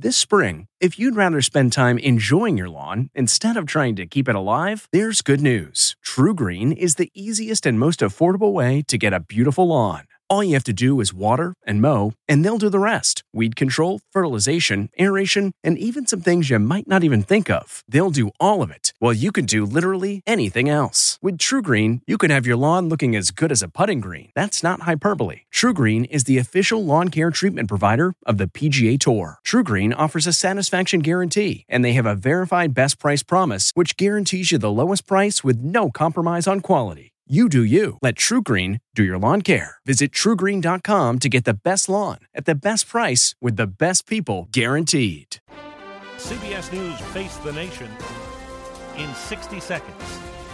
This spring, if you'd rather spend time enjoying your lawn instead of trying to keep it alive, there's good news. TruGreen is the easiest and most affordable way to get a beautiful lawn. All you have to do is water and mow, and they'll do the rest. Weed control, fertilization, aeration, and even some things you might not even think of. They'll do all of it, while you can do literally anything else. With TruGreen, you can have your lawn looking as good as a putting green. That's not hyperbole. TruGreen is the official lawn care treatment provider of the PGA Tour. TruGreen offers a satisfaction guarantee, and they have a verified best price promise, which guarantees you the lowest price with no compromise on quality. You do you. Let TruGreen do your lawn care. Visit TruGreen.com to get the best lawn at the best price with the best people guaranteed. CBS News Face the Nation in 60 seconds.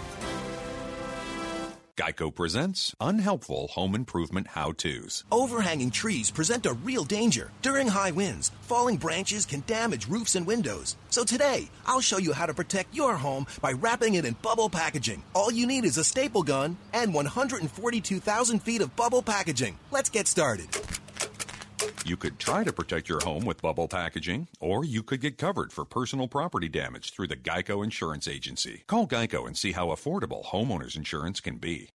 Geico presents unhelpful home improvement how-tos. Overhanging trees present a real danger. During high winds, falling branches can damage roofs and windows. So today, I'll show you how to protect your home by wrapping it in bubble packaging. All you need is a staple gun and 142,000 feet of bubble packaging. Let's get started. You could try to protect your home with bubble packaging, or you could get covered for personal property damage through the Geico Insurance Agency. Call Geico and see how affordable homeowners insurance can be.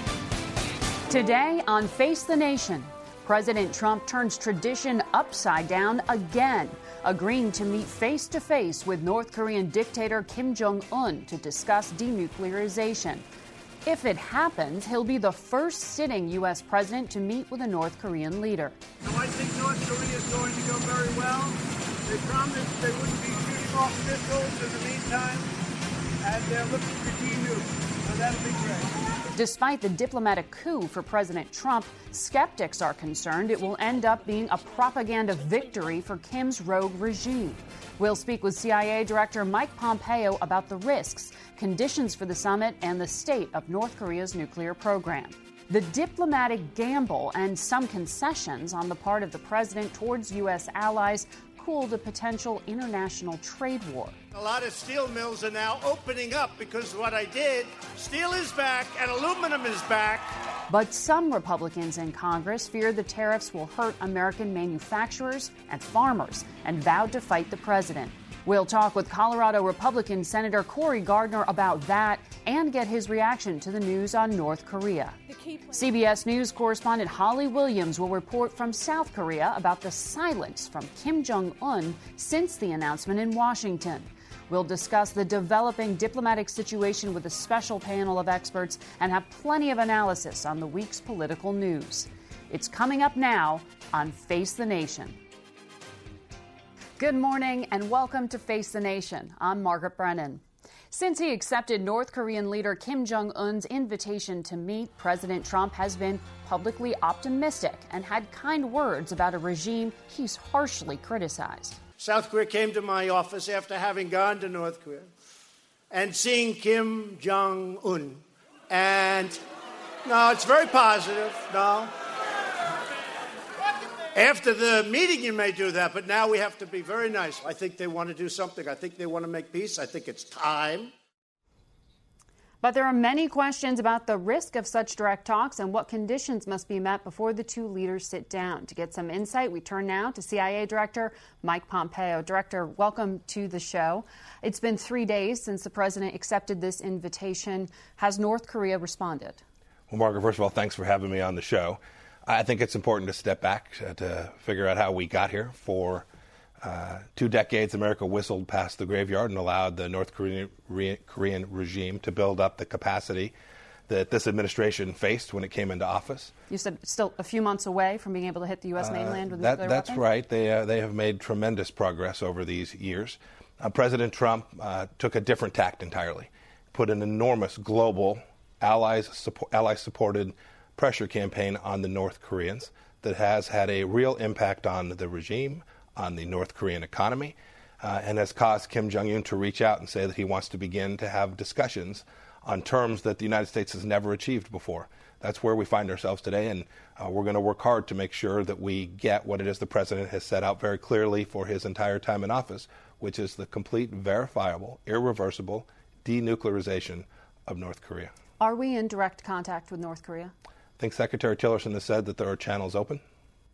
Today on Face the Nation, President Trump turns tradition upside down again, agreeing to meet face-to-face with North Korean dictator Kim Jong-un to discuss denuclearization. If it happens, he'll be the first sitting U.S. president to meet with a North Korean leader. So I think North Korea is going to go very well. They promised they wouldn't be shooting off missiles in the meantime, and they're looking to denuke. So that'll be great. Despite the diplomatic coup for President Trump, skeptics are concerned it will end up being a propaganda victory for Kim's rogue regime. We'll speak with CIA Director Mike Pompeo about the risks, conditions for the summit, and the state of North Korea's nuclear program. The diplomatic gamble and some concessions on the part of the president towards U.S. allies cooled a potential international trade war. A lot of steel mills are now opening up because of what I did. Steel is back and aluminum is back. But some Republicans in Congress fear the tariffs will hurt American manufacturers and farmers and vowed to fight the president. We'll talk with Colorado Republican Senator Cory Gardner about that and get his reaction to the news on North Korea. CBS News correspondent Holly Williams will report from South Korea about the silence from Kim Jong-un since the announcement in Washington. We'll discuss the developing diplomatic situation with a special panel of experts and have plenty of analysis on the week's political news. It's coming up now on Face the Nation. Good morning and welcome to Face the Nation. I'm Margaret Brennan. Since he accepted North Korean leader Kim Jong-un's invitation to meet, President Trump has been publicly optimistic and had kind words about a regime he's harshly criticized. South Korea came to my office after having gone to North Korea and seeing Kim Jong-un. And no, it's very positive. No. After the meeting, you may do that, but now we have to be very nice. I think they want to do something. I think they want to make peace. I think it's time. But there are many questions about the risk of such direct talks and what conditions must be met before the two leaders sit down. To get some insight, we turn now to CIA Director Mike Pompeo. Director, welcome to the show. It's been 3 days since the president accepted this invitation. Has North Korea responded? Well, Margaret, first of all, thanks for having me on the show. I think it's important to step back to figure out how we got here. For 2 decades, America whistled past the graveyard and allowed the North Korean regime to build up the capacity that this administration faced when it came into office. You said still a few months away from being able to hit the U.S. mainland with nuclear That's weapons? right. They have made tremendous progress over these years. President Trump took a different tact entirely, put an enormous global ally-supported pressure campaign on the North Koreans that has had a real impact on the regime, on the North Korean economy, and has caused Kim Jong-un to reach out and say that he wants to begin to have discussions on terms that the United States has never achieved before. That's where we find ourselves today, and we're going to work hard to make sure that we get what it is the president has set out very clearly for his entire time in office, which is the complete, verifiable, irreversible denuclearization of North Korea. Are we in direct contact with North Korea? I think Secretary Tillerson has said that there are channels open.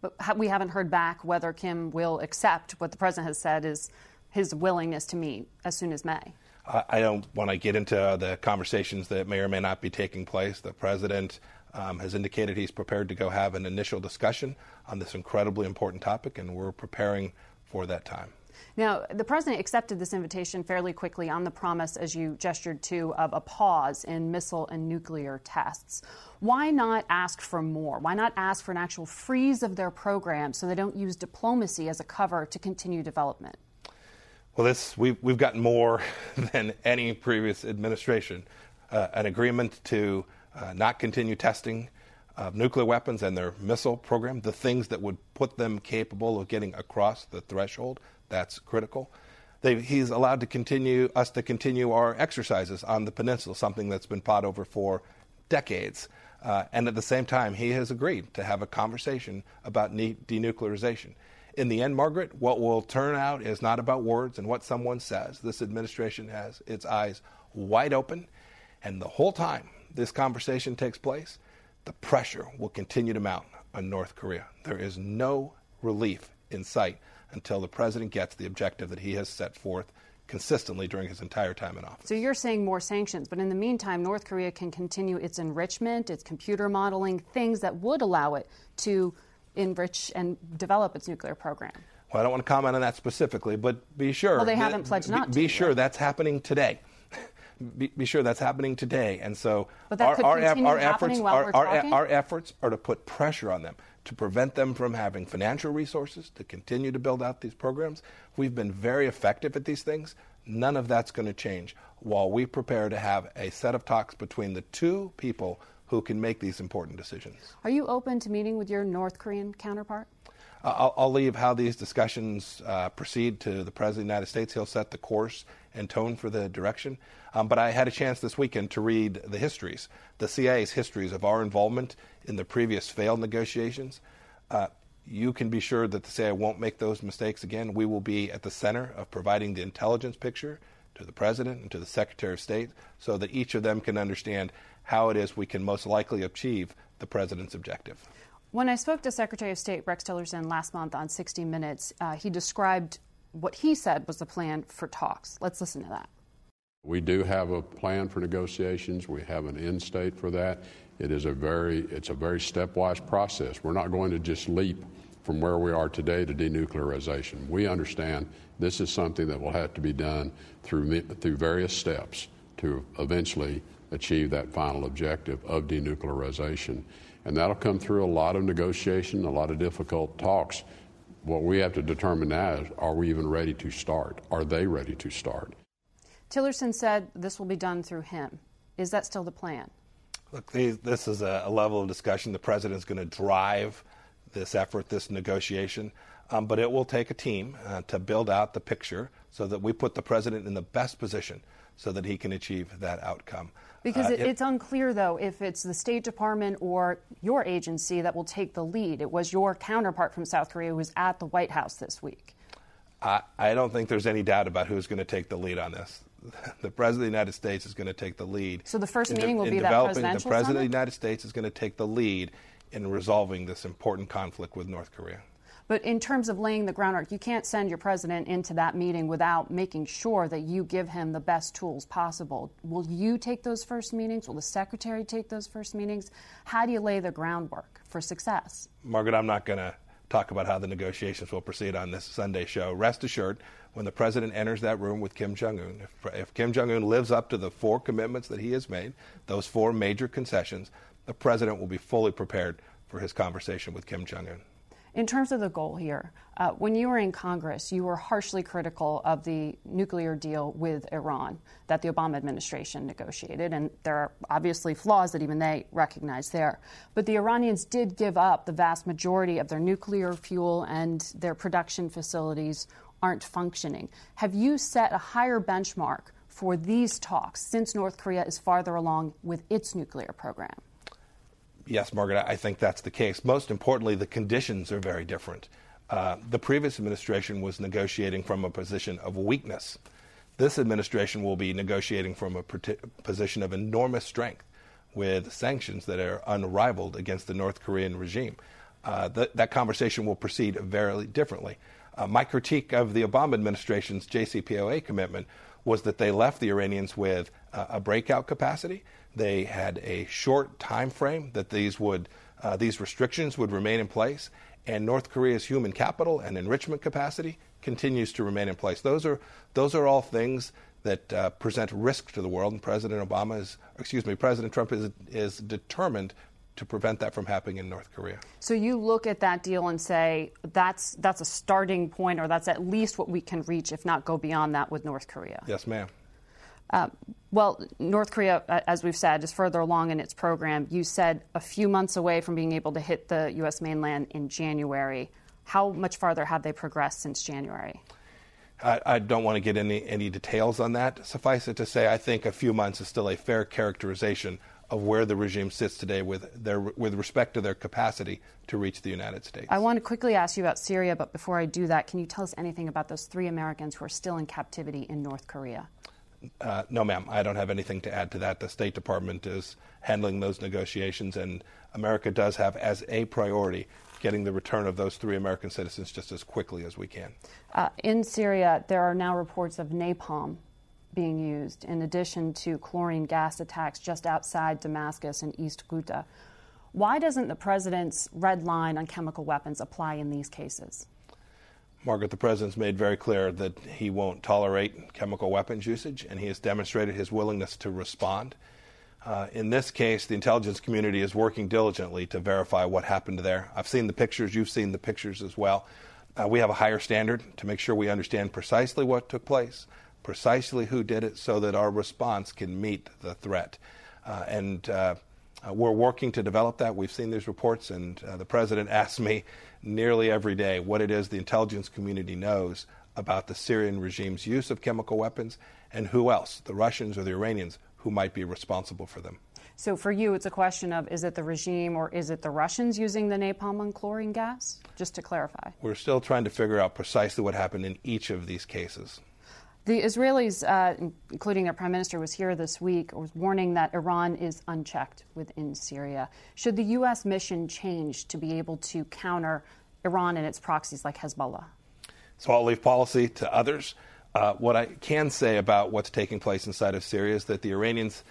But we haven't heard back whether Kim will accept what the president has said is his willingness to meet as soon as May. I don't want to get into the conversations that may or may not be taking place. The president has indicated he's prepared to go have an initial discussion on this incredibly important topic, and we're preparing for that time. Now, the president accepted this invitation fairly quickly on the promise, as you gestured to, of a pause in missile and nuclear tests. Why not ask for more? Why not ask for an actual freeze of their program so they don't use diplomacy as a cover to continue development? Well, we've gotten more than any previous administration. An agreement to not continue testing of nuclear weapons and their missile program, the things that would put them capable of getting across the threshold. That's critical. He's allowed us to continue our exercises on the peninsula, something that's been fought over for decades. And at the same time, he has agreed to have a conversation about denuclearization. In the end, Margaret, what will turn out is not about words and what someone says. This administration has its eyes wide open, and the whole time this conversation takes place, the pressure will continue to mount on North Korea. There is no relief in sight until the president gets the objective that he has set forth consistently during his entire time in office. So you're saying more sanctions, but in the meantime, North Korea can continue its enrichment, its computer modeling, things that would allow it to enrich and develop its nuclear program. Well, I don't want to comment on that specifically, but be sure. Well, they haven't pledged not to. Be sure that's happening today. Be sure that's happening today, and so our efforts are to put pressure on them to prevent them from having financial resources to continue to build out these programs. We've been very effective at these things. None of that's going to change while we prepare to have a set of talks between the two people who can make these important decisions. Are you open to meeting with your North Korean counterpart? I'll leave how these discussions proceed to the President of the United States. He'll set the course and tone for the direction. But I had a chance this weekend to read the histories, the CIA's histories of our involvement in the previous failed negotiations. You can be sure that the CIA won't make those mistakes again. We will be at the center of providing the intelligence picture to the President and to the Secretary of State so that each of them can understand how it is we can most likely achieve the President's objective. When I spoke to Secretary of State Rex Tillerson last month on 60 Minutes, he described what he said was the plan for talks. Let's listen to that. We do have a plan for negotiations. We have an end state for that. It's a very stepwise process. We're not going to just leap from where we are today to denuclearization. We understand this is something that will have to be done through various steps to eventually achieve that final objective of denuclearization. And that'll come through a lot of negotiation, a lot of difficult talks. What we have to determine now is, are we even ready to start? Are they ready to start? Tillerson said this will be done through him. Is that still the plan? Look, this is a level of discussion. The president is going to drive this effort, this negotiation, but it will take a team to build out the picture so that we put the president in the best position so that he can achieve that outcome. Because it's unclear, though, if it's the State Department or your agency that will take the lead. It was your counterpart from South Korea who was at the White House this week. I don't think there's any doubt about who's going to take the lead on this. The President of the United States is going to take the lead. So the first meeting will be that presidential The President summit? of the United States is going to take the lead in resolving this important conflict with North Korea. But in terms of laying the groundwork, you can't send your president into that meeting without making sure that you give him the best tools possible. Will you take those first meetings? Will the secretary take those first meetings? How do you lay the groundwork for success? Margaret, I'm not going to talk about how the negotiations will proceed on this Sunday show. Rest assured, when the president enters that room with Kim Jong-un, if Kim Jong-un lives up to the 4 commitments that he has made, those 4 major concessions, the president will be fully prepared for his conversation with Kim Jong-un. In terms of the goal here, when you were in Congress, you were harshly critical of the nuclear deal with Iran that the Obama administration negotiated, and there are obviously flaws that even they recognize there. But the Iranians did give up the vast majority of their nuclear fuel, and their production facilities aren't functioning. Have you set a higher benchmark for these talks since North Korea is farther along with its nuclear program? Yes, Margaret, I think that's the case. Most importantly, the conditions are very different. The previous administration was negotiating from a position of weakness. This administration will be negotiating from a position of enormous strength with sanctions that are unrivaled against the North Korean regime. that conversation will proceed very differently. My critique of the Obama administration's JCPOA commitment was that they left the Iranians with a breakout capacity. They had a short time frame that these restrictions would remain in place, and North Korea's human capital and enrichment capacity continues to remain in place. Those are all things that present risk to the world, and President Trump is determined to prevent that from happening in North Korea. So you look at that deal and say that's a starting point, or that's at least what we can reach, if not go beyond that with North Korea. Yes, ma'am. Well, North Korea, as we've said, is further along in its program. You said a few months away from being able to hit the U.S. mainland in January. How much farther have they progressed since January? I don't want to get any details on that. Suffice it to say, I think a few months is still a fair characterization of where the regime sits today with respect to their capacity to reach the United States. I want to quickly ask you about Syria, but before I do that, can you tell us anything about those 3 Americans who are still in captivity in North Korea? No, ma'am. I don't have anything to add to that. The State Department is handling those negotiations, and America does have as a priority getting the return of those 3 American citizens just as quickly as we can. In Syria, there are now reports of napalm being used, in addition to chlorine gas attacks just outside Damascus and East Ghouta. Why doesn't the president's red line on chemical weapons apply in these cases? Margaret, the president's made very clear that he won't tolerate chemical weapons usage, and he has demonstrated his willingness to respond. In this case, the intelligence community is working diligently to verify what happened there. I've seen the pictures. You've seen the pictures as well. We have a higher standard to make sure we understand precisely what took place, precisely who did it, so that our response can meet the threat. And we're working to develop that. We've seen these reports, and the president asks me nearly every day what it is the intelligence community knows about the Syrian regime's use of chemical weapons and who else, the Russians or the Iranians, who might be responsible for them. So for you, it's a question of, is it the regime or is it the Russians using the napalm and chlorine gas? Just to clarify. We're still trying to figure out precisely what happened in each of these cases. The Israelis, including their prime minister, was here this week, was warning that Iran is unchecked within Syria. Should the U.S. mission change to be able to counter Iran and its proxies like Hezbollah? So I'll leave policy to others. What I can say about what's taking place inside of Syria is that the Iranians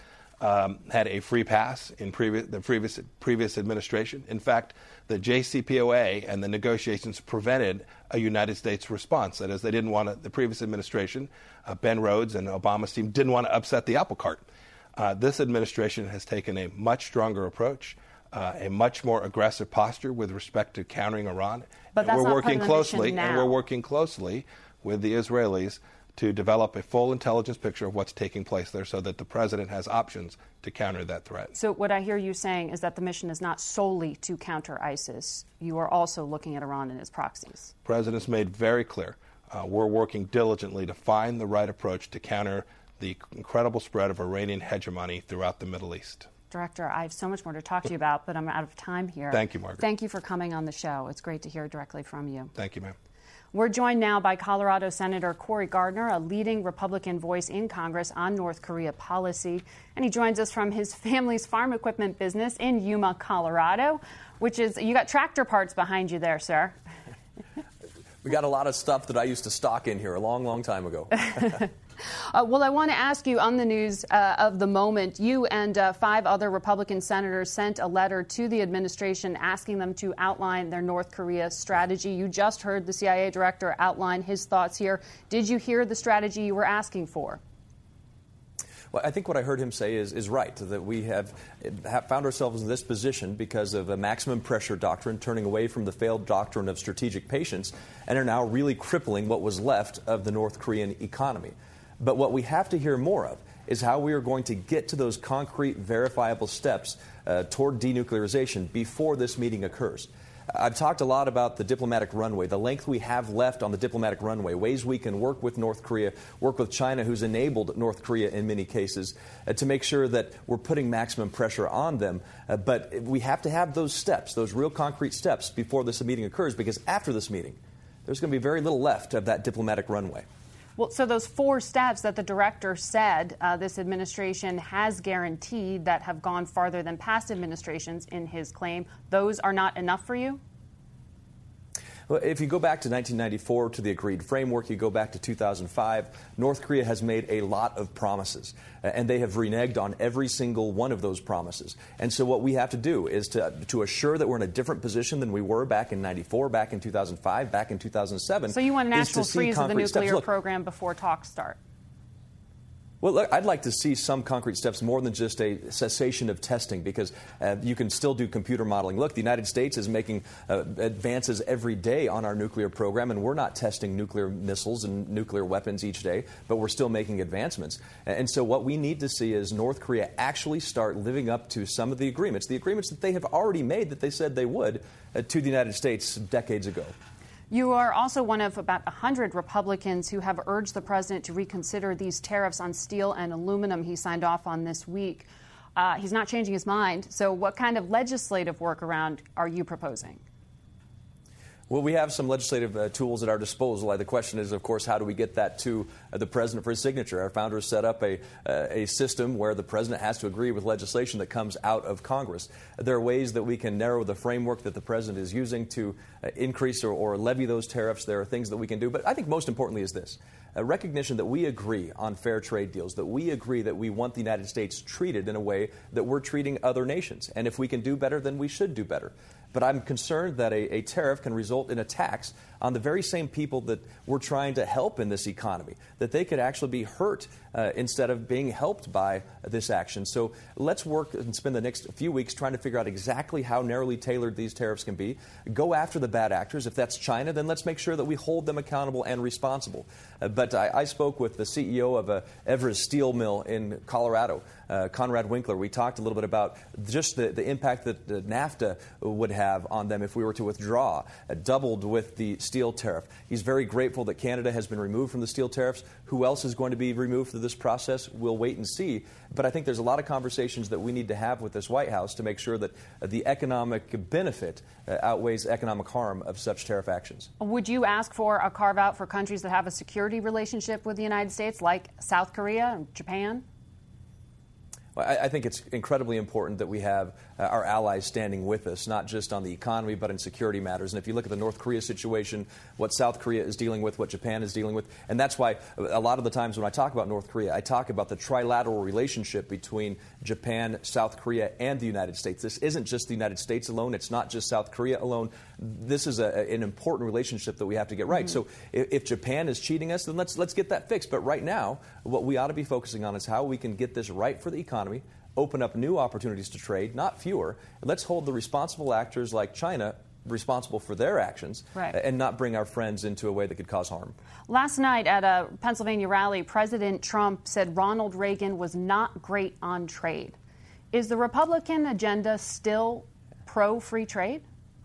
had a free pass in the previous administration. In fact, the JCPOA and the negotiations prevented a United States response. That is, they didn't want to, the previous administration, Ben Rhodes and Obama's team, didn't want to upset the apple cart. This administration has taken a much stronger approach, a much more aggressive posture with respect to countering Iran. But that's not part of the mission now. And we're working closely with the Israelis to develop a full intelligence picture of what's taking place there so that the president has options to counter that threat. So what I hear you saying is that the mission is not solely to counter ISIS. You are also looking at Iran and its proxies. The president's made very clear. We're working diligently to find the right approach to counter the incredible spread of Iranian hegemony throughout the Middle East. Director, I have so much more to talk to you about, but I'm out of time here. Thank you, Margaret. Thank you for coming on the show. It's great to hear directly from you. Thank you, ma'am. We're joined now by Colorado Senator Cory Gardner, a leading Republican voice in Congress on North Korea policy. And he joins us from his family's farm equipment business in Yuma, Colorado, which is, you got tractor parts behind you there, sir. We got a lot of stuff that I used to stock in here a long, long time ago. Well, I want to ask you on the news of the moment. You and 5 other Republican senators sent a letter to the administration asking them to outline their North Korea strategy. You just heard the CIA director outline his thoughts here. Did you hear the strategy you were asking for? Well, I think what I heard him say is right, that we have found ourselves in this position because of a maximum pressure doctrine, turning away from the failed doctrine of strategic patience, and are now really crippling what was left of the North Korean economy. But what we have to hear more of is how we are going to get to those concrete, verifiable steps toward denuclearization before this meeting occurs. I've talked a lot about the diplomatic runway, the length we have left on the diplomatic runway, ways we can work with North Korea, work with China, who's enabled North Korea in many cases, to make sure that we're putting maximum pressure on them. But we have to have those steps, those real concrete steps, before this meeting occurs, because after this meeting, there's going to be very little left of that diplomatic runway. Well, so those 4 steps that the director said this administration has guaranteed that have gone farther than past administrations in his claim, those are not enough for you? Well, if you go back to 1994 to the agreed framework, you go back to 2005, North Korea has made a lot of promises, and they have reneged on every single one of those promises. And so what we have to do is to assure that we're in a different position than we were back in 94, back in 2005, back in 2007. So you want an actual freeze of the nuclear Look, program before talks start? Well, look, I'd like to see some concrete steps more than just a cessation of testing, because you can still do computer modeling. Look, the United States is making advances every day on our nuclear program, and we're not testing nuclear missiles and nuclear weapons each day, but we're still making advancements. And so what we need to see is North Korea actually start living up to some of the agreements that they have already made, that they said they would, to the United States decades ago. You are also one of about 100 Republicans who have urged the president to reconsider these tariffs on steel and aluminum he signed off on this week. He's not changing his mind. So what kind of legislative workaround are you proposing? Well, we have some legislative tools at our disposal. The question is, of course, how do we get that to the president for his signature? Our founders set up a system where the president has to agree with legislation that comes out of Congress. There are ways that we can narrow the framework that the president is using to increase or levy those tariffs. There are things that we can do. But I think most importantly is this. A recognition that we agree on fair trade deals, that we agree that we want the United States treated in a way that we're treating other nations. And if we can do better, then we should do better. But I'm concerned that a tariff can result in a tax on the very same people that we're trying to help in this economy, that they could actually be hurt instead of being helped by this action. So let's work and spend the next few weeks trying to figure out exactly how narrowly tailored these tariffs can be. Go after the bad actors. If that's China, then let's make sure that we hold them accountable and responsible. But I spoke with the CEO of Everest Steel Mill in Colorado, Conrad Winkler. We talked a little bit about just the impact that NAFTA would have on them if we were to withdraw, doubled with the steel tariff. He's very grateful that Canada has been removed from the steel tariffs. Who else is going to be removed through this process? We'll wait and see. But I think there's a lot of conversations that we need to have with this White House to make sure that the economic benefit outweighs economic harm of such tariff actions. Would you ask for a carve-out for countries that have a security relationship with the United States, like South Korea and Japan? Well, I think it's incredibly important that we have our allies standing with us, not just on the economy, but in security matters. And if you look at the North Korea situation, what South Korea is dealing with, what Japan is dealing with, and that's why a lot of the times when I talk about North Korea, I talk about the trilateral relationship between Japan, South Korea, and the United States. This isn't just the United States alone. It's not just South Korea alone. This is an important relationship that we have to get right. So if Japan is cheating us, then let's get that fixed. But right now, what we ought to be focusing on is how we can get this right for the economy, open up new opportunities to trade, not fewer. And let's hold the responsible actors like China responsible for their actions, right, and not bring our friends into a way that could cause harm. Last night at a Pennsylvania rally, President Trump said Ronald Reagan was not great on trade. Is the Republican agenda still pro-free trade?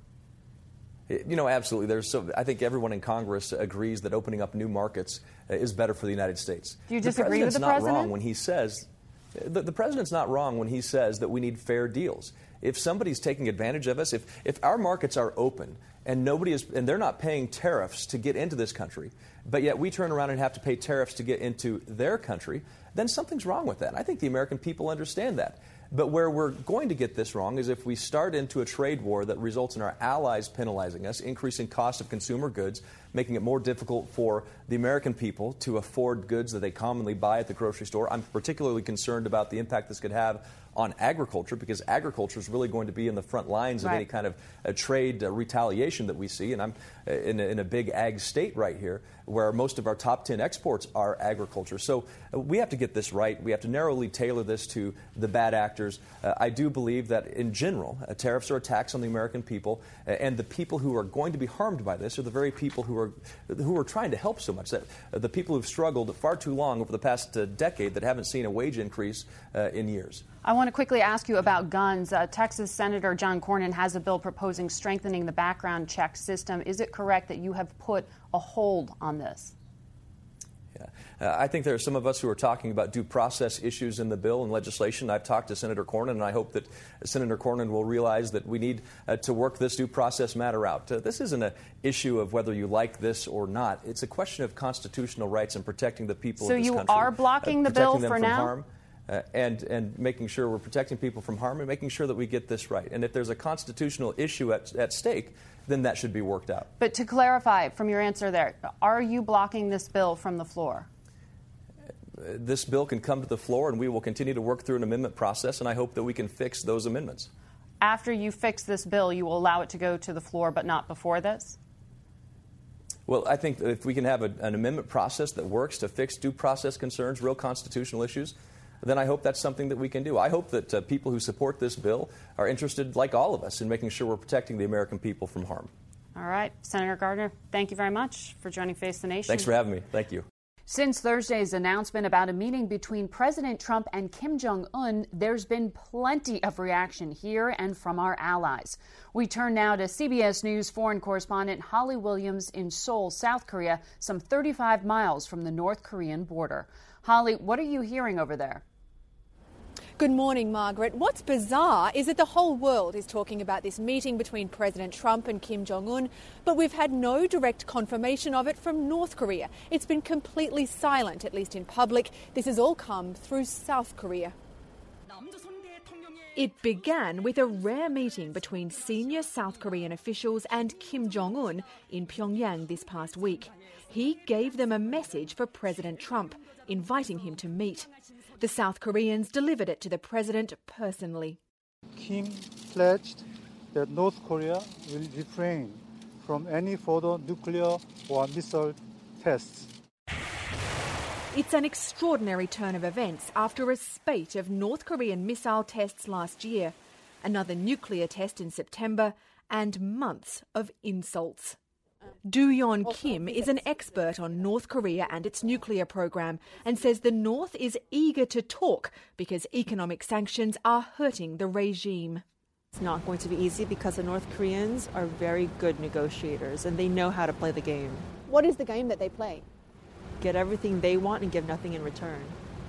You know, absolutely. I think everyone in Congress agrees that opening up new markets is better for the United States. Do you disagree with the president? The president's not wrong when he says the president's not wrong when he says that we need fair deals. If somebody's taking advantage of us, if our markets are open and they're not paying tariffs to get into this country, but yet we turn around and have to pay tariffs to get into their country, then something's wrong with that. I think the American people understand that. But where we're going to get this wrong is if we start into a trade war that results in our allies penalizing us, increasing cost of consumer goods, making it more difficult for the American people to afford goods that they commonly buy at the grocery store. I'm particularly concerned about the impact this could have on agriculture, because agriculture is really going to be in the front lines of any kind of trade retaliation that we see. And I'm in a big ag state right here where most of our top 10 exports are agriculture. So we have to get this right. We have to narrowly tailor this to the bad actors. I do believe that in general, tariffs are a tax on the American people, and the people who are going to be harmed by this are the very people who are trying to help so much. That the people who've struggled far too long over the past decade that haven't seen a wage increase in years. I want to quickly ask you about guns. Texas Senator John Cornyn has a bill proposing strengthening the background check system. Is it correct that you have put a hold on this? Yeah. I think there are some of us who are talking about due process issues in the bill and legislation. I've talked to Senator Cornyn, and I hope that Senator Cornyn will realize that we need to work this due process matter out. This isn't an issue of whether you like this or not. It's a question of constitutional rights and protecting the people of this country. So you are blocking the bill for now? Harm. and making sure we're protecting people from harm and making sure that we get this right. And if there's a constitutional issue at stake, then that should be worked out. But to clarify from your answer there, are you blocking this bill from the floor? This bill can come to the floor, and we will continue to work through an amendment process, and I hope that we can fix those amendments. After you fix this bill, you will allow it to go to the floor, but not before this? Well, I think if we can have an amendment process that works to fix due process concerns, real constitutional issues, then I hope that's something that we can do. I hope that people who support this bill are interested, like all of us, in making sure we're protecting the American people from harm. All right. Senator Gardner, thank you very much for joining Face the Nation. Thanks for having me. Thank you. Since Thursday's announcement about a meeting between President Trump and Kim Jong-un, there's been plenty of reaction here and from our allies. We turn now to CBS News foreign correspondent Holly Williams in Seoul, South Korea, some 35 miles from the North Korean border. Holly, what are you hearing over there? Good morning, Margaret. What's bizarre is that the whole world is talking about this meeting between President Trump and Kim Jong-un, but we've had no direct confirmation of it from North Korea. It's been completely silent, at least in public. This has all come through South Korea. It began with a rare meeting between senior South Korean officials and Kim Jong-un in Pyongyang this past week. He gave them a message for President Trump, inviting him to meet. The South Koreans delivered it to the president personally. Kim pledged that North Korea will refrain from any further nuclear or missile tests. It's an extraordinary turn of events after a spate of North Korean missile tests last year, another nuclear test in September, and months of insults. Do-yeon Kim is an expert on North Korea and its nuclear program and says the North is eager to talk because economic sanctions are hurting the regime. It's not going to be easy because the North Koreans are very good negotiators and they know how to play the game. What is the game that they play? Get everything they want and give nothing in return.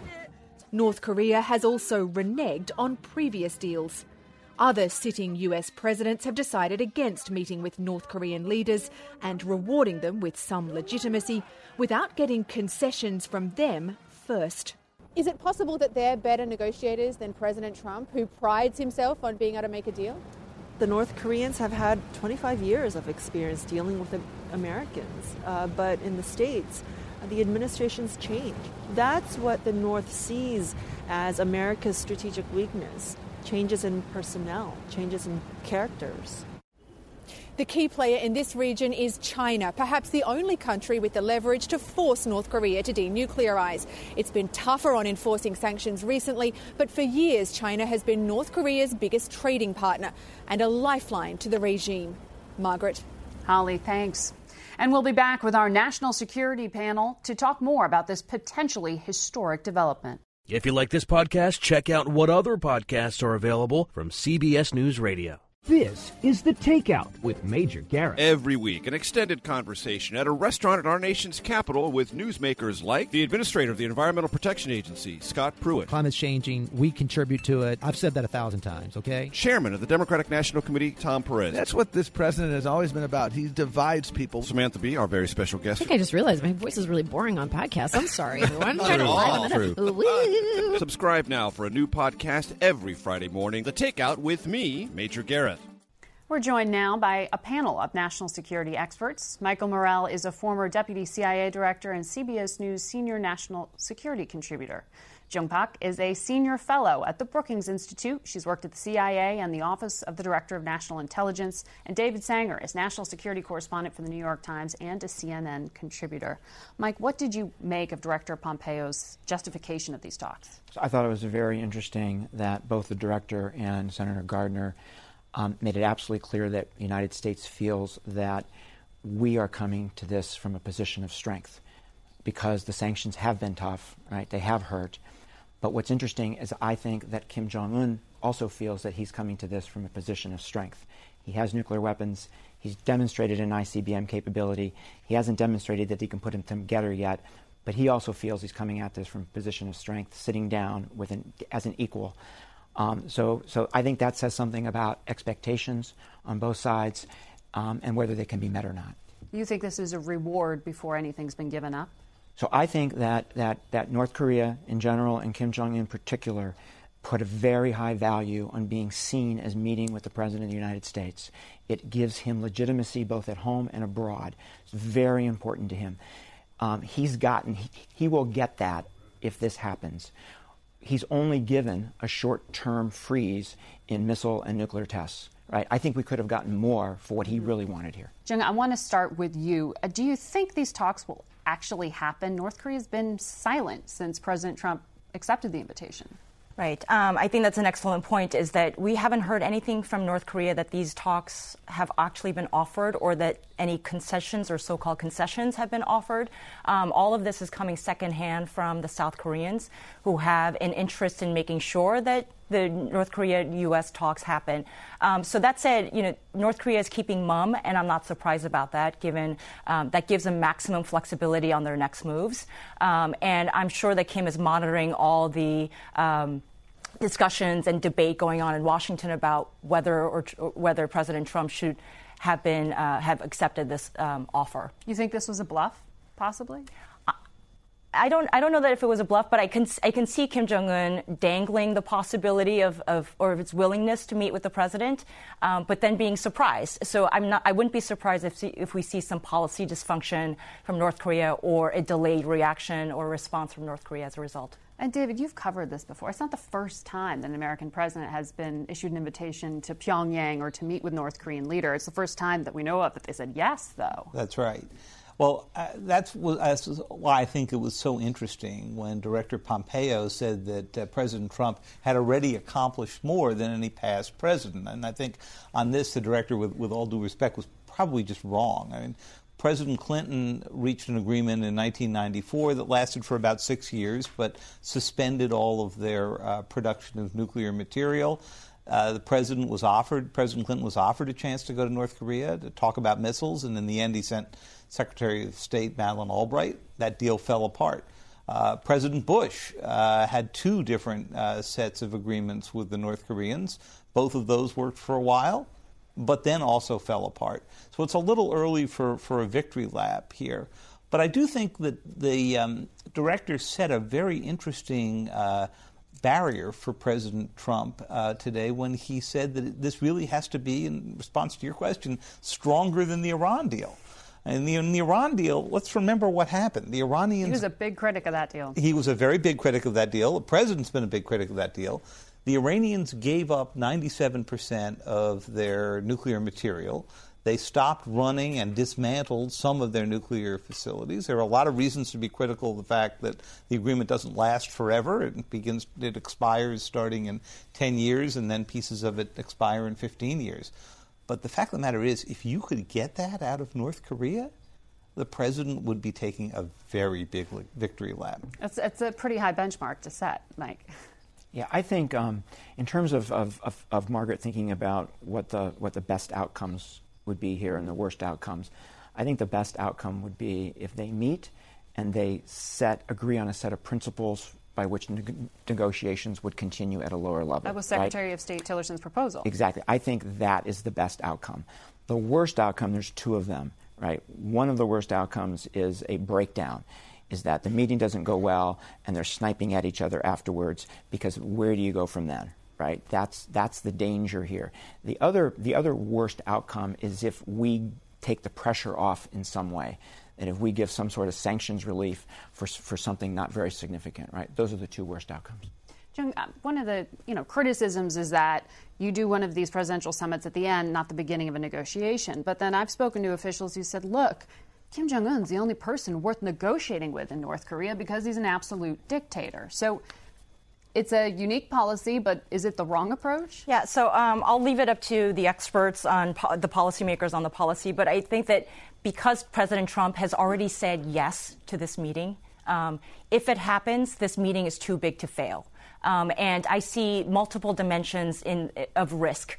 North Korea has also reneged on previous deals. Other sitting US presidents have decided against meeting with North Korean leaders and rewarding them with some legitimacy without getting concessions from them first. Is it possible that they're better negotiators than President Trump, who prides himself on being able to make a deal? The North Koreans have had 25 years of experience dealing with the Americans, but in the States, the administration's changed. That's what the North sees as America's strategic weakness. Changes in personnel, changes in characters. The key player in this region is China, perhaps the only country with the leverage to force North Korea to denuclearize. It's been tougher on enforcing sanctions recently, but for years China has been North Korea's biggest trading partner and a lifeline to the regime. Margaret. Holly, thanks. And we'll be back with our national security panel to talk more about this potentially historic development. If you like this podcast, check out what other podcasts are available from CBS News Radio. This is The Takeout with Major Garrett. Every week, an extended conversation at a restaurant in our nation's capital with newsmakers like the administrator of the Environmental Protection Agency, Scott Pruitt. Climate's changing. We contribute to it. I've said that 1,000 times, okay? Chairman of the Democratic National Committee, Tom Perez. That's what this president has always been about. He divides people. Samantha Bee, our very special guest. I think I just realized my voice is really boring on podcasts. I'm sorry, everyone. Subscribe now for a new podcast every Friday morning. The Takeout with me, Major Garrett. We're joined now by a panel of national security experts. Michael Morell is a former deputy CIA director and CBS News senior national security contributor. Jung Pak is a senior fellow at the Brookings Institute. She's worked at the CIA and the Office of the Director of National Intelligence. And David Sanger is national security correspondent for the New York Times and a CNN contributor. Mike, what did you make of Director Pompeo's justification of these talks? I thought it was very interesting that both the director and Senator Gardner made it absolutely clear that the United States feels that we are coming to this from a position of strength because the sanctions have been tough, right? They have hurt. But what's interesting is I think that Kim Jong-un also feels that he's coming to this from a position of strength. He has nuclear weapons. He's demonstrated an ICBM capability. He hasn't demonstrated that he can put them together yet, but he also feels he's coming at this from a position of strength, sitting down as an equal. So I think that says something about expectations on both sides and whether they can be met or not. You think this is a reward before anything's been given up? So I think that North Korea in general and Kim Jong-un in particular put a very high value on being seen as meeting with the President of the United States. It gives him legitimacy both at home and abroad. It's very important to him. He will get that if this happens. He's only given a short-term freeze in missile and nuclear tests. Right? I think we could have gotten more for what he really wanted here. Jung, I want to start with you. Do you think these talks will actually happen? North Korea's been silent since President Trump accepted the invitation. Right. I think that's an excellent point, is that we haven't heard anything from North Korea that these talks have actually been offered or that any concessions or so-called concessions have been offered. All of this is coming secondhand from the South Koreans, who have an interest in making sure that the North Korea-U.S. talks happen. So that said, North Korea is keeping mum, and I'm not surprised about that, given that gives them maximum flexibility on their next moves. And I'm sure that Kim is monitoring all the discussions and debate going on in Washington about whether President Trump should have accepted this offer. You think this was a bluff, possibly? I don't know that if it was a bluff, but I can see Kim Jong-un dangling the possibility of its willingness to meet with the president, but then being surprised. So I wouldn't be surprised if we see some policy dysfunction from North Korea or a delayed reaction or response from North Korea as a result. And David, you've covered this before. It's not the first time that an American president has been issued an invitation to Pyongyang or to meet with North Korean leader. It's the first time that we know of that they said yes, though. That's right. Well, that's why I think it was so interesting when Director Pompeo said that President Trump had already accomplished more than any past president. And I think on this, the director, with all due respect, was probably just wrong. I mean, President Clinton reached an agreement in 1994 that lasted for about 6 years, but suspended all of their production of nuclear material. President Clinton was offered a chance to go to North Korea to talk about missiles, and in the end he sent Secretary of State Madeleine Albright. That deal fell apart. President Bush had 2 different sets of agreements with the North Koreans. Both of those worked for a while, but then also fell apart. So it's a little early for a victory lap here. But I do think that the director set a very interesting barrier for President Trump today when he said that this really has to be, in response to your question, stronger than the Iran deal. And in the Iran deal, let's remember what happened. The Iranians... He was a big critic of that deal. He was a very big critic of that deal. The president's been a big critic of that deal. The Iranians gave up 97% of their nuclear material. They stopped running and dismantled some of their nuclear facilities. There are a lot of reasons to be critical of the fact that the agreement doesn't last forever. It expires starting in 10 years, and then pieces of it expire in 15 years. But the fact of the matter is, if you could get that out of North Korea, the president would be taking a very big victory lap. It's a pretty high benchmark to set, Mike. Yeah, I think in terms of Margaret thinking about what the best outcomes would be here and the worst outcomes, I think the best outcome would be if they meet and they agree on a set of principles by which negotiations would continue at a lower level. That was Secretary of State Tillerson's proposal. Exactly. I think that is the best outcome. The worst outcome, there's 2 of them, right? One of the worst outcomes is a breakdown, is that the meeting doesn't go well and they're sniping at each other afterwards, because where do you go from then, right? That's the danger here. The other worst outcome is if we take the pressure off in some way, and if we give some sort of sanctions relief for something not very significant, right? Those are the 2 worst outcomes. Jung, one of the criticisms is that you do one of these presidential summits at the end, not the beginning of a negotiation. But then I've spoken to officials who said, look, Kim Jong-un's the only person worth negotiating with in North Korea because he's an absolute dictator. So it's a unique policy, but is it the wrong approach? Yeah, so I'll leave it up to the experts on the policymakers on the policy. But I think that because President Trump has already said yes to this meeting, if it happens, this meeting is too big to fail. And I see multiple dimensions of risk.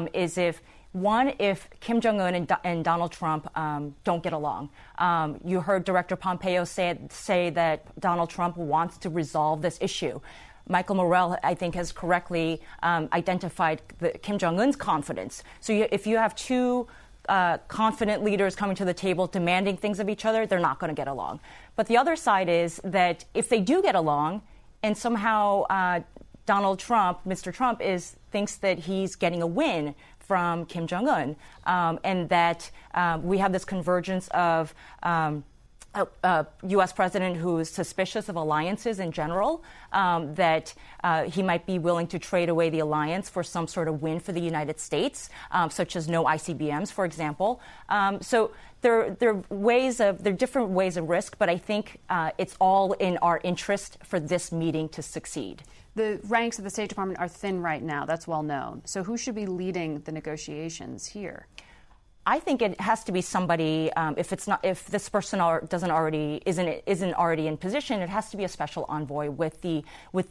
If Kim Jong-un and Donald Trump don't get along. You heard Director Pompeo say that Donald Trump wants to resolve this issue. Michael Morell, I think, has correctly identified Kim Jong-un's confidence. So if you have 2 confident leaders coming to the table demanding things of each other, they're not going to get along. But the other side is that if they do get along, and somehow Donald Trump, Mr. Trump, thinks that he's getting a win from Kim Jong-un, and that we have this convergence of a U.S. president who is suspicious of alliances in general, that he might be willing to trade away the alliance for some sort of win for the United States, such as no ICBMs, for example. So there are different ways of risk, but I think it's all in our interest for this meeting to succeed. The ranks of the State Department are thin right now. That's well known. So who should be leading the negotiations here? I think it has to be somebody. If this person isn't already in position, it has to be a special envoy with the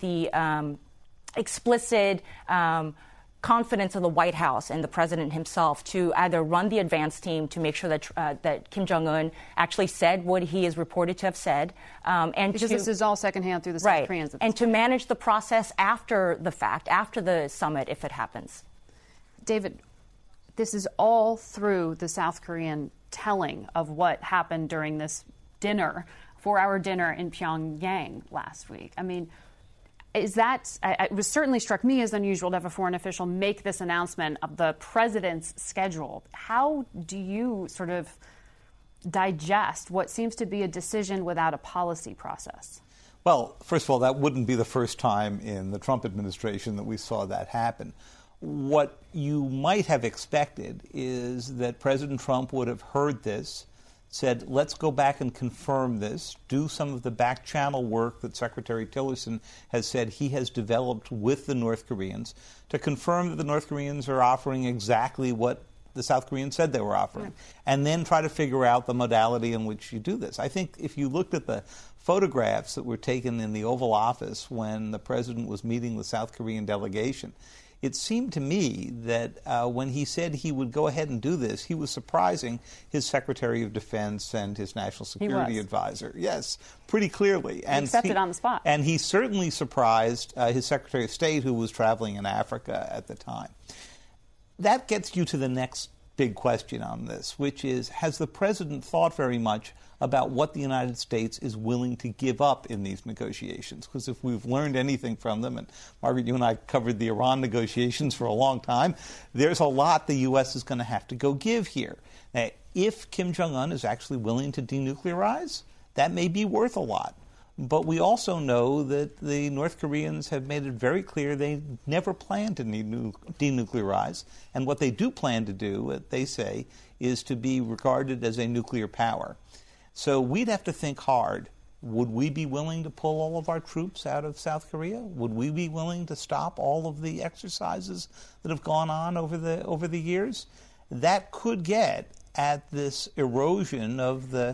explicit confidence of the White House and the president himself to either run the advance team to make sure that Kim Jong-un actually said what he is reported to have said, and because this is all secondhand through the South Koreans, and to manage the process after the fact, after the summit, if it happens. David, this is all through the South Korean telling of what happened during this 4-hour dinner in Pyongyang last week. I mean, it was certainly struck me as unusual to have a foreign official make this announcement of the president's schedule. How do you sort of digest what seems to be a decision without a policy process? Well, first of all, that wouldn't be the first time in the Trump administration that we saw that happen. What you might have expected is that President Trump would have heard this, said, let's go back and confirm this, do some of the back channel work that Secretary Tillerson has said he has developed with the North Koreans to confirm that the North Koreans are offering exactly what the South Koreans said they were offering, and then try to figure out the modality in which you do this. I think if you looked at the photographs that were taken in the Oval Office when the president was meeting the South Korean delegation, it seemed to me that when he said he would go ahead and do this, he was surprising his Secretary of Defense and his National Security Advisor. Yes, pretty clearly. And accepted on the spot. And he certainly surprised his Secretary of State, who was traveling in Africa at the time. That gets you to the next big question on this, which is, has the president thought very much about what the United States is willing to give up in these negotiations? Because if we've learned anything from them, and Margaret, you and I covered the Iran negotiations for a long time, there's a lot the U.S. is going to have to go give here. Now, if Kim Jong-un is actually willing to denuclearize, that may be worth a lot. But we also know that the North Koreans have made it very clear they never plan to denuclearize. And what they do plan to do, they say, is to be regarded as a nuclear power. So we'd have to think hard. Would we be willing to pull all of our troops out of South Korea? Would we be willing to stop all of the exercises that have gone on over the years? That could get at this erosion of the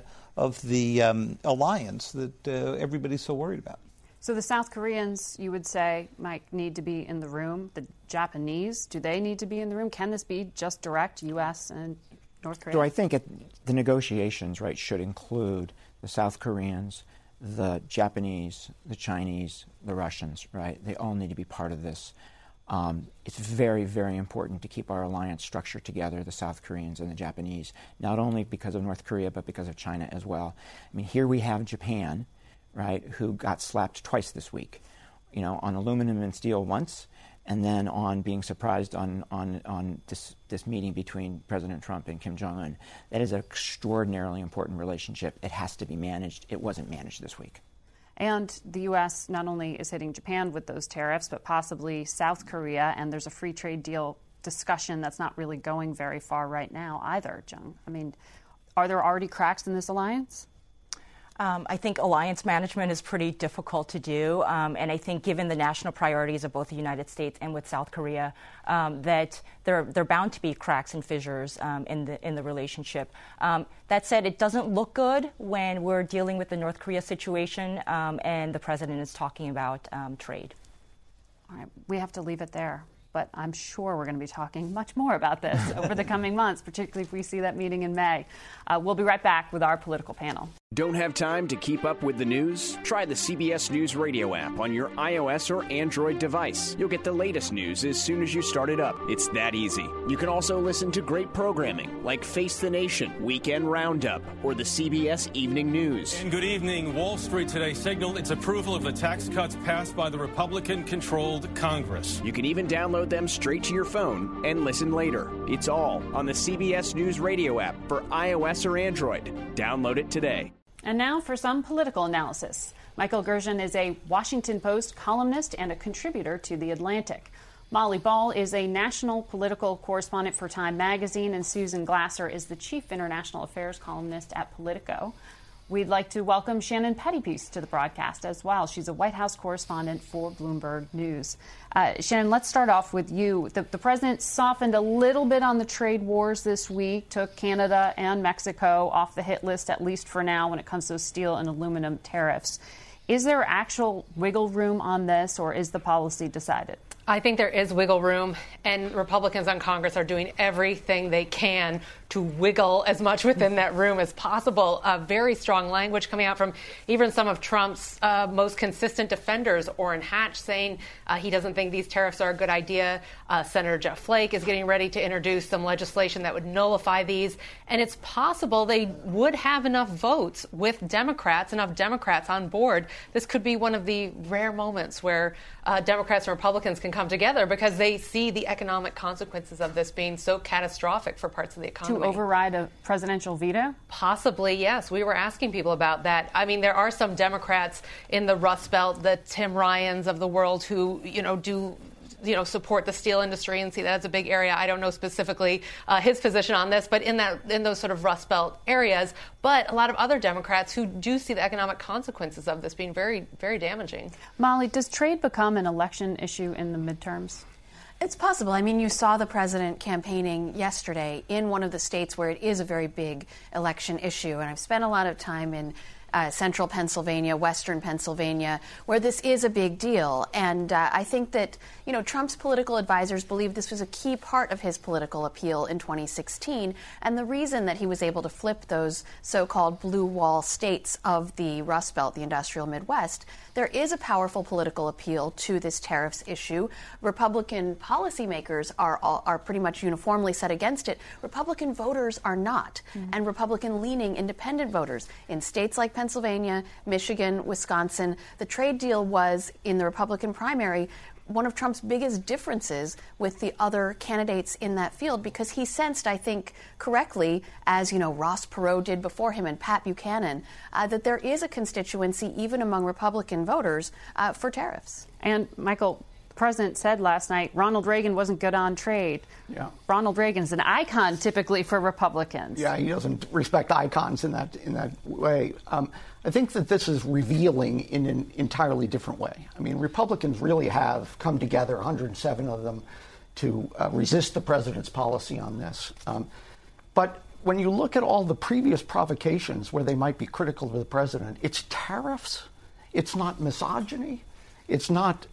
alliance that everybody's so worried about. So the South Koreans, you would say, might need to be in the room. The Japanese, do they need to be in the room? Can this be just direct U.S. and North Korea? So I think the negotiations, right, should include the South Koreans, the Japanese, the Chinese, the Russians, right? They all need to be part of this. It's very, very important to keep our alliance structure together, the South Koreans and the Japanese, not only because of North Korea, but because of China as well. I mean, here we have Japan, right, who got slapped twice this week, on aluminum and steel once, and then on being surprised on this meeting between President Trump and Kim Jong-un. That is an extraordinarily important relationship. It has to be managed. It wasn't managed this week. And the U.S. not only is hitting Japan with those tariffs, but possibly South Korea, and there's a free trade deal discussion that's not really going very far right now either, Jung. I mean, are there already cracks in this alliance? I think alliance management is pretty difficult to do, and I think given the national priorities of both the United States and with South Korea, that there are bound to be cracks and fissures in the relationship. That said, it doesn't look good when we're dealing with the North Korea situation and the president is talking about trade. All right, we have to leave it there. But I'm sure we're going to be talking much more about this over the coming months, particularly if we see that meeting in May. We'll be right back with our political panel. Don't have time to keep up with the news? Try the CBS News Radio app on your iOS or Android device. You'll get the latest news as soon as you start it up. It's that easy. You can also listen to great programming like Face the Nation, Weekend Roundup, or the CBS Evening News. And good evening. Wall Street today signaled its approval of the tax cuts passed by the Republican-controlled Congress. You can even download them straight to your phone and listen later. It's all on the CBS News Radio app for iOS or Android. Download it today. And now for some political analysis. Michael Gershon is a Washington Post columnist and a contributor to The Atlantic. Molly Ball is a national political correspondent for Time magazine, and Susan Glasser is the chief international affairs columnist at Politico. We'd like to welcome Shannon Pettypiece to the broadcast as well. She's a White House correspondent for Bloomberg News. Shannon, let's start off with you. The president softened a little bit on the trade wars this week, took Canada and Mexico off the hit list, at least for now, when it comes to steel and aluminum tariffs. Is there actual wiggle room on this, or is the policy decided? I think there is wiggle room, and Republicans on Congress are doing everything they can to wiggle as much within that room as possible. Very strong language coming out from even some of Trump's most consistent defenders, Orrin Hatch, saying he doesn't think these tariffs are a good idea. Senator Jeff Flake is getting ready to introduce some legislation that would nullify these, and it's possible they would have enough votes with Democrats, enough Democrats on board. This could be one of the rare moments where Democrats and Republicans can come together because they see the economic consequences of this being so catastrophic for parts of the economy. To override a presidential veto? Possibly, yes. We were asking people about that. I mean, there are some Democrats in the Rust Belt, the Tim Ryans of the world, who, do support the steel industry and see that as a big area. I don't know specifically his position on this, but in those sort of Rust Belt areas. But a lot of other Democrats who do see the economic consequences of this being very, very damaging. Molly, does trade become an election issue in the midterms? It's possible. I mean, you saw the president campaigning yesterday in one of the states where it is a very big election issue. And I've spent a lot of time in central Pennsylvania, western Pennsylvania, where this is a big deal. And I think that, Trump's political advisors believe this was a key part of his political appeal in 2016. And the reason that he was able to flip those so-called blue wall states of the Rust Belt, the industrial Midwest, there is a powerful political appeal to this tariffs issue. Republican policymakers are pretty much uniformly set against it. Republican voters are not. Mm-hmm. And Republican-leaning independent voters in states like Pennsylvania, Michigan, Wisconsin, the trade deal was, in the Republican primary, one of Trump's biggest differences with the other candidates in that field, because he sensed, I think, correctly, as Ross Perot did before him and Pat Buchanan, that there is a constituency, even among Republican voters, for tariffs. And, Michael, the president said last night Ronald Reagan wasn't good on trade. Yeah. Ronald Reagan's an icon typically for Republicans. Yeah, he doesn't respect icons in that way. I think that this is revealing in an entirely different way. I mean, Republicans really have come together, 107 of them, to resist the president's policy on this. But when you look at all the previous provocations where they might be critical of the president, it's tariffs, it's not misogyny, it's not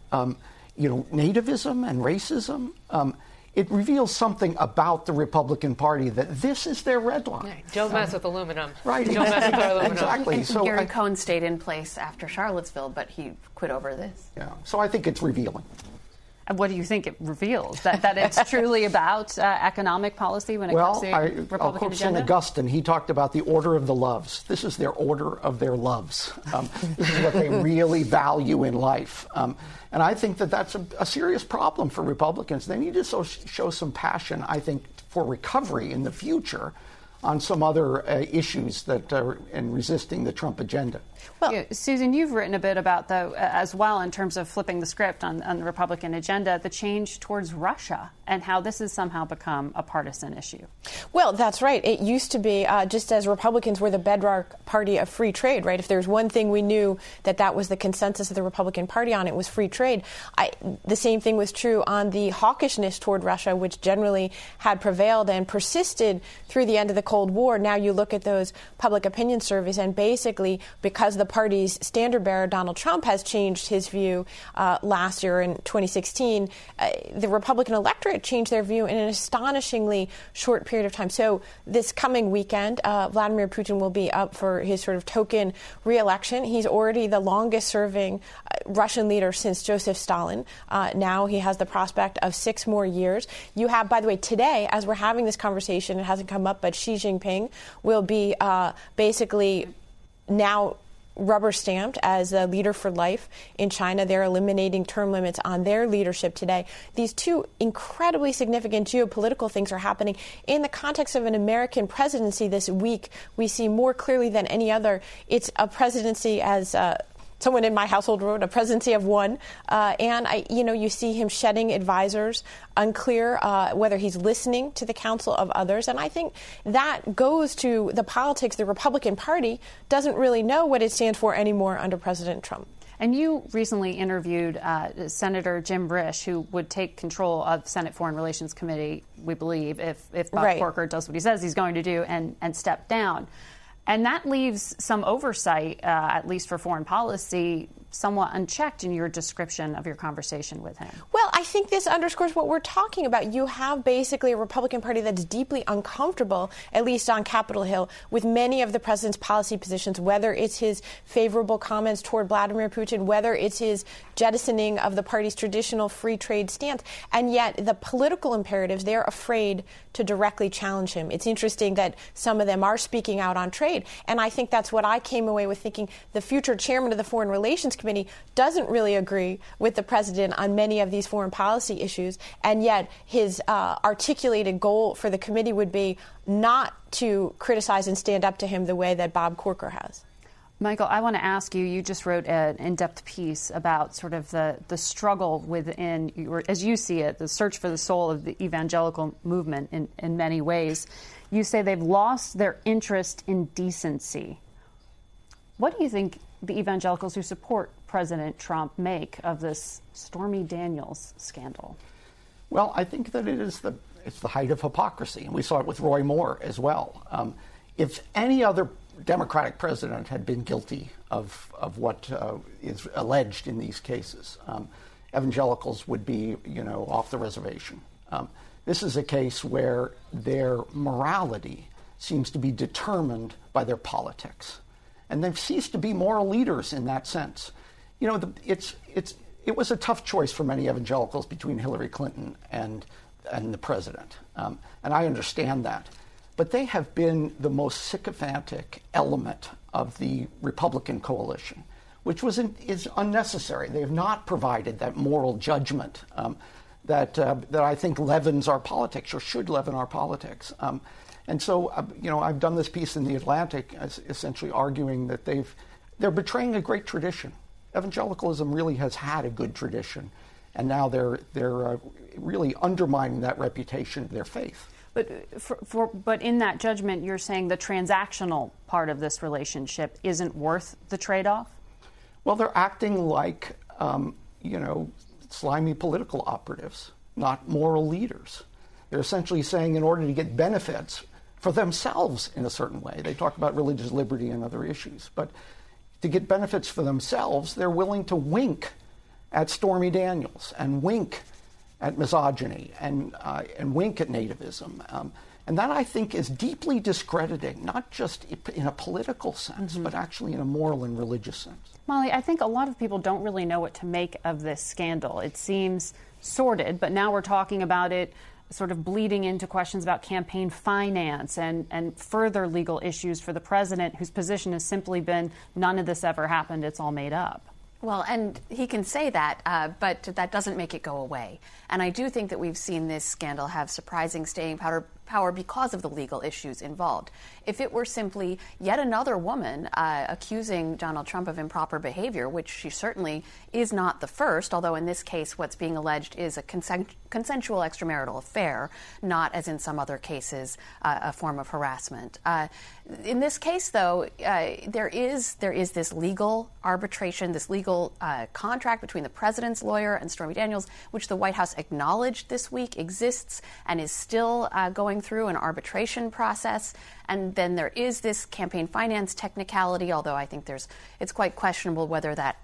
nativism and racism. It reveals something about the Republican Party that this is their red line. Don't mess with aluminum. Right. Don't mess with aluminum. Exactly. So Gary Cohn stayed in place after Charlottesville, but he quit over this. Yeah. So I think it's revealing. And what do you think it reveals? That it's truly about economic policy when it comes to Republican I'll quote agenda? St. Augustine. He talked about the order of the loves. This is their order of their loves. This is what they really value in life. And I think that that's a serious problem for Republicans. They need to show some passion, I think, for recovery in the future on some other issues that are in resisting the Trump agenda. Well, Susan, you've written a bit about, though, as well, in terms of flipping the script on the Republican agenda, the change towards Russia and how this has somehow become a partisan issue. Well, that's right. It used to be, just as Republicans were the bedrock party of free trade, right? If there's one thing we knew that was the consensus of the Republican Party on, it was free trade. The same thing was true on the hawkishness toward Russia, which generally had prevailed and persisted through the end of the Cold War. Now you look at those public opinion surveys, and basically because the party's standard bearer, Donald Trump, has changed his view last year in 2016, the Republican electorate changed their view in an astonishingly short period of time. So this coming weekend, Vladimir Putin will be up for his sort of token re-election. He's already the longest-serving Russian leader since Joseph Stalin. Now he has the prospect of 6 more years. You have, by the way, today, as we're having this conversation, it hasn't come up, but Xi Jinping will be basically now rubber stamped as a leader for life in China. They're eliminating term limits on their leadership today. These two incredibly significant geopolitical things are happening in the context of an American presidency this week. We see more clearly than any other. It's a presidency, as someone in my household wrote, a presidency of one. And you see him shedding advisors, unclear whether he's listening to the counsel of others. And I think that goes to the politics. The Republican Party doesn't really know what it stands for anymore under President Trump. And you recently interviewed Senator Jim Risch, who would take control of Senate Foreign Relations Committee, we believe, if Bob Corker does what he says he's going to do and step down. And that leaves some oversight, at least for foreign policy, somewhat unchecked in your description of your conversation with him. Well, I think this underscores what we're talking about. You have basically a Republican Party that's deeply uncomfortable, at least on Capitol Hill, with many of the president's policy positions, whether it's his favorable comments toward Vladimir Putin, whether it's his jettisoning of the party's traditional free trade stance. And yet the political imperatives, they're afraid to directly challenge him. It's interesting that some of them are speaking out on trade. And I think that's what I came away with thinking. The future chairman of the Foreign Relations Committee doesn't really agree with the president on many of these foreign policy issues. And yet his articulated goal for the committee would be not to criticize and stand up to him the way that Bob Corker has. Michael, I want to ask you, you just wrote an in-depth piece about sort of the struggle within, as you see it, the search for the soul of the evangelical movement in many ways. You say they've lost their interest in decency. What do you think the evangelicals who support President Trump make of this Stormy Daniels scandal? Well, I think that it's the height of hypocrisy, and we saw it with Roy Moore as well. If any other Democratic president had been guilty of what is alleged in these cases, evangelicals would be, off the reservation. This is a case where their morality seems to be determined by their politics, and they've ceased to be moral leaders in that sense. It was a tough choice for many evangelicals between Hillary Clinton and the president, and I understand that. But they have been the most sycophantic element of the Republican coalition, which is unnecessary. They have not provided that moral judgment that I think leavens our politics, or should leaven our politics. And so, I've done this piece in The Atlantic, essentially arguing that they're betraying a great tradition. Evangelicalism really has had a good tradition, and now they're really undermining that reputation of their faith. But in that judgment, you're saying the transactional part of this relationship isn't worth the trade-off? Well, they're acting like, slimy political operatives, not moral leaders. They're essentially saying in order to get benefits for themselves in a certain way, they talk about religious liberty and other issues, but to get benefits for themselves, they're willing to wink at Stormy Daniels and wink at misogyny and wink at nativism. And that, I think, is deeply discrediting, not just in a political sense, but actually in a moral and religious sense. Molly, I think a lot of people don't really know what to make of this scandal. It seems sordid, but now we're talking about it sort of bleeding into questions about campaign finance and further legal issues for the president, whose position has simply been, none of this ever happened, it's all made up. Well, and he can say that, but that doesn't make it go away. And I do think that we've seen this scandal have surprising staying power because of the legal issues involved. If it were simply yet another woman accusing Donald Trump of improper behavior, which she certainly is not the first, although in this case what's being alleged is a consensual extramarital affair, not, as in some other cases, a form of harassment. In this case, though, there is this legal arbitration, this legal contract between the president's lawyer and Stormy Daniels, which the White House acknowledged this week exists and is still going going through an arbitration process. And then there is this campaign finance technicality, although I think it's quite questionable whether that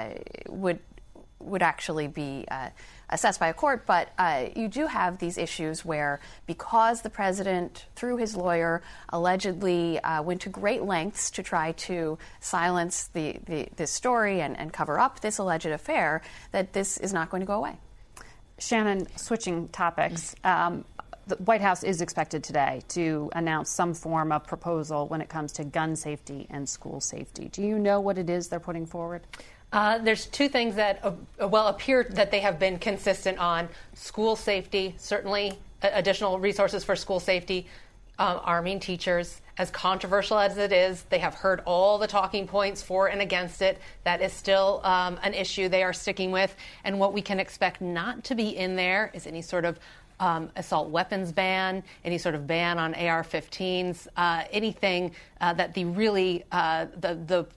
would actually be assessed by a court. But you do have these issues where, because the president, through his lawyer, allegedly went to great lengths to try to silence this story and cover up this alleged affair, that this is not going to go away. Shannon, switching topics. The White House is expected today to announce some form of proposal when it comes to gun safety and school safety. Do you know what it is they're putting forward? There's two things that appear that they have been consistent on: school safety, certainly additional resources for school safety, arming teachers. As controversial as it is, they have heard all the talking points for and against it. That is still an issue they are sticking with. And what we can expect not to be in there is any sort of assault weapons ban, any sort of ban on AR-15s, anything that the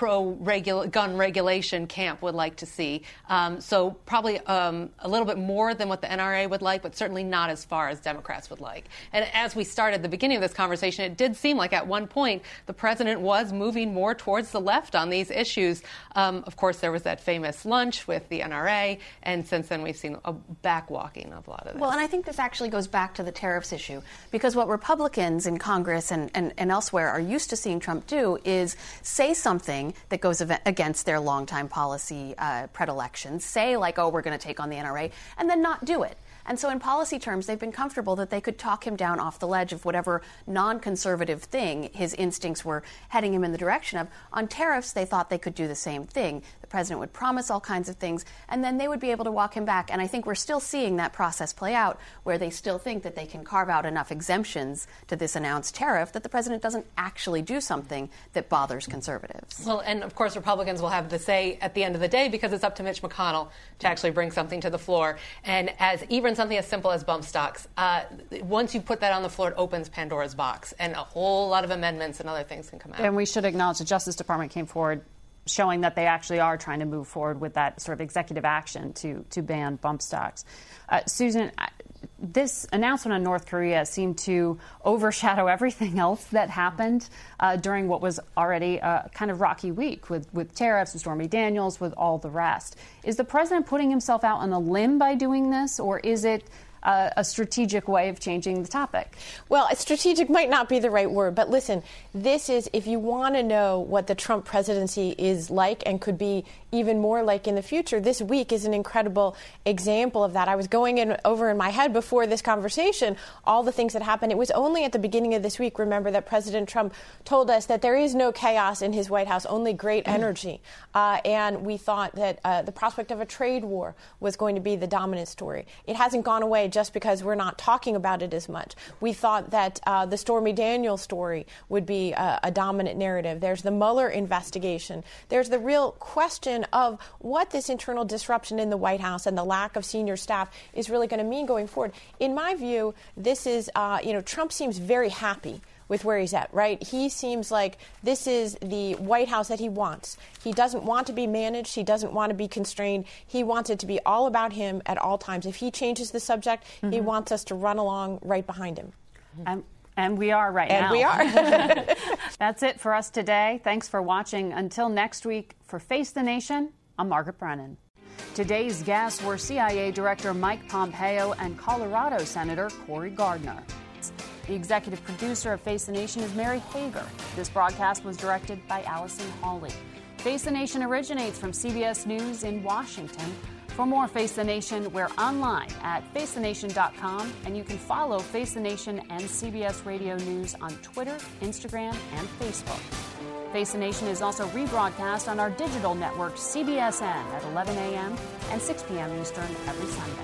pro-gun regulation camp would like to see. So probably a little bit more than what the NRA would like, but certainly not as far as Democrats would like. And as we started the beginning of this conversation, it did seem like at one point the president was moving more towards the left on these issues. Of course, there was that famous lunch with the NRA, and since then we've seen a backwalking of a lot of this. Well, and I think this actually goes back to the tariffs issue, because what Republicans in Congress and elsewhere are used to seeing Trump do is say something that goes against their longtime policy predilections, say like, oh, we're going to take on the NRA, and then not do it. And so in policy terms, they've been comfortable that they could talk him down off the ledge of whatever non-conservative thing his instincts were heading him in the direction of. On tariffs, they thought they could do the same thing. The president would promise all kinds of things, and then they would be able to walk him back. And I think we're still seeing that process play out, where they still think that they can carve out enough exemptions to this announced tariff that the president doesn't actually do something that bothers conservatives. Well, and of course, Republicans will have the say at the end of the day, because it's up to Mitch McConnell to actually bring something to the floor. And as even something as simple as bump stocks, once you put that on the floor, it opens Pandora's box, and a whole lot of amendments and other things can come out. And we should acknowledge the Justice Department came forward showing that they actually are trying to move forward with that sort of executive action to ban bump stocks. Susan, this announcement on North Korea seemed to overshadow everything else that happened during what was already a kind of rocky week with tariffs and Stormy Daniels, with all the rest. Is the president putting himself out on a limb by doing this, or is it a strategic way of changing the topic? Well, strategic might not be the right word, but listen, this is, if you want to know what the Trump presidency is like and could be even more like in the future, this week is an incredible example of that. I was going over in my head before this conversation all the things that happened. It was only at the beginning of this week, remember, that President Trump told us that there is no chaos in his White House, only great energy. And we thought that the prospect of a trade war was going to be the dominant story. It hasn't gone away just because we're not talking about it as much. We thought that the Stormy Daniels story would be a dominant narrative. There's the Mueller investigation. There's the real question of what this internal disruption in the White House and the lack of senior staff is really going to mean going forward. In my view, this is, Trump seems very happy with where he's at, right? He seems like this is the White House that he wants. He doesn't want to be managed. He doesn't want to be constrained. He wants it to be all about him at all times. If he changes the subject, he wants us to run along right behind him. And we are right now. And we are. That's it for us today. Thanks for watching. Until next week, for Face the Nation, I'm Margaret Brennan. Today's guests were CIA Director Mike Pompeo and Colorado Senator Cory Gardner. The executive producer of Face the Nation is Mary Hager. This broadcast was directed by Allison Hawley. Face the Nation originates from CBS News in Washington. For more Face the Nation, we're online at facethenation.com, and you can follow Face the Nation and CBS Radio News on Twitter, Instagram, and Facebook. Face the Nation is also rebroadcast on our digital network, CBSN, at 11 a.m. and 6 p.m. Eastern every Sunday.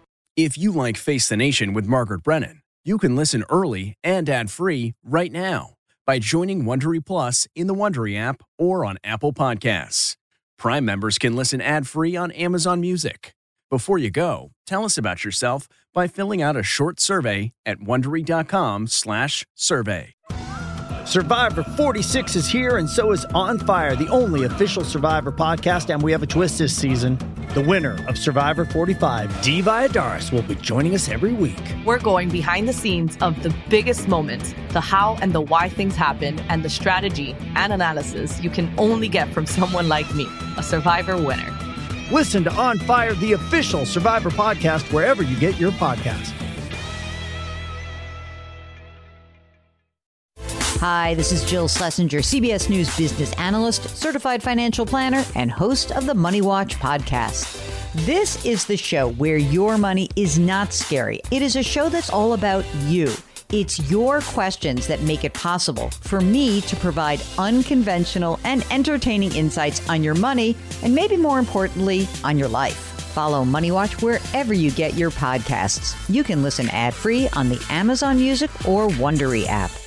If you like Face the Nation with Margaret Brennan, you can listen early and ad-free right now by joining Wondery Plus in the Wondery app or on Apple Podcasts. Prime members can listen ad-free on Amazon Music. Before you go, tell us about yourself by filling out a short survey at Wondery.com/survey. Survivor 46 is here, and so is On Fire, the only official Survivor podcast, and we have a twist this season. The winner of Survivor 45, Dee Valladares, will be joining us every week. We're going behind the scenes of the biggest moments, the how and the why things happen, and the strategy and analysis you can only get from someone like me, a Survivor winner. Listen to On Fire, the official Survivor podcast, wherever you get your podcasts. Hi, this is Jill Schlesinger, CBS News business analyst, certified financial planner, and host of the Money Watch podcast. This is the show where your money is not scary. It is a show that's all about you. It's your questions that make it possible for me to provide unconventional and entertaining insights on your money, and maybe more importantly, on your life. Follow Money Watch wherever you get your podcasts. You can listen ad-free on the Amazon Music or Wondery app.